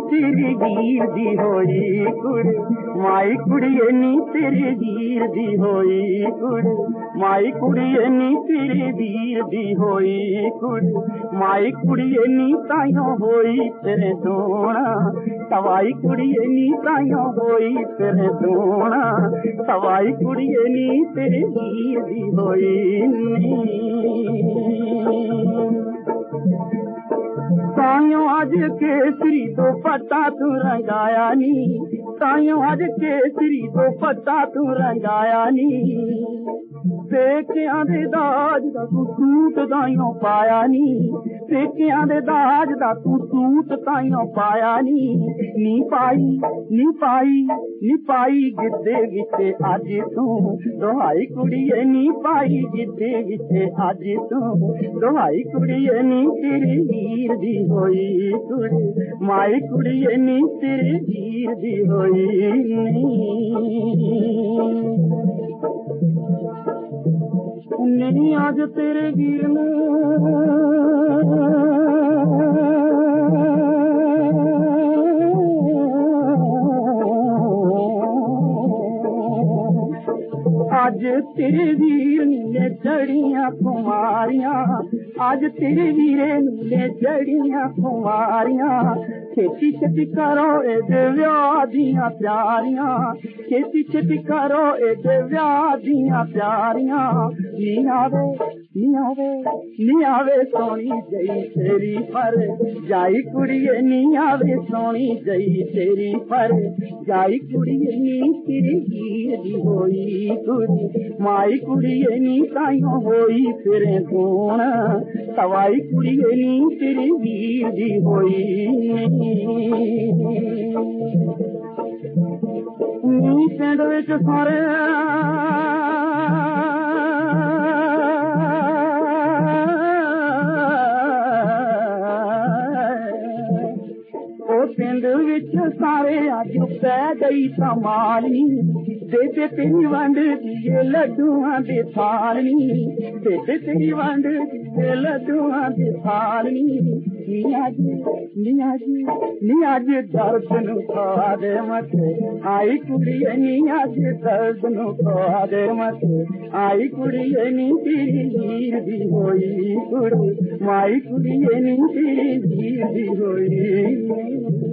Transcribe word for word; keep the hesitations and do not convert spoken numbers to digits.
तेरे वीर दी होई कुड़ी माई कुड़िए नी तेरे वीर दी होई कुड़ी माई कुड़िए नी तेरे वीर दी होई कुड़ी माई कुड़िए नी ताइयों होई तेरे सोना सवाई कुड़िए नी ताइयों होई तेरे सोना सवाई कुड़िए नी तेरे वीर दी होई ताइयों अज केसरी तो पट्टा तू रंगाया नी ताइयों अज केसरी तो पट्टा तू रंगाया नी पेकियां दे दाज दा तू सूट ताइयों पाया नी पेकियां दे दाज दा तू सूट ताइयों पाया नी नी पाई नी पाई नी पाई गिद्दे विचे अज तू दोहाई कुड़िए नी पाई गिद्दे विचे अज तू दोहाई कुड़िए नी तेरे वीर दी होई कुड़ी माई कुड़िए नी तेरे वीर दी होई नी आज तेरे वीर ने आज तेरे वीर ने चढ़िया कुमारियां आज तेरे वीरे ने चढ़िया कुमारियां खेती खेती करो ए व्याह दियां प्यारियां खेती खेती करो ए व्याह दियां प्यारियां नी आवे नी आवे नी आवे सोनी जई तेरी पर जाई कुड़िए नी आवे सोनी जई तेरी पर जाई कुड़िए नी तेरी वीर दी होई कुड़ी माई कुड़िए नी ताइयों होई फिरे सोन सवाई कुड़िए नी तेरी वीर दी होई नी पिंड विच सारे पिंड विच सारे अज पै गई संभाली बेबे तेरी वंड दिए लड्डुआं दे थालनी बेबे तेरी वंड दिए लड्डुआं दे थालनी नी अज नी अज नी अज दर्द नू खा दे मथे आई कुड़िए नी अज दर्द नू खा दे मथे आई कुड़िए नी तेरी वीर दी होई कुड़ी माई कुड़िए नी तेरी वीर दी होई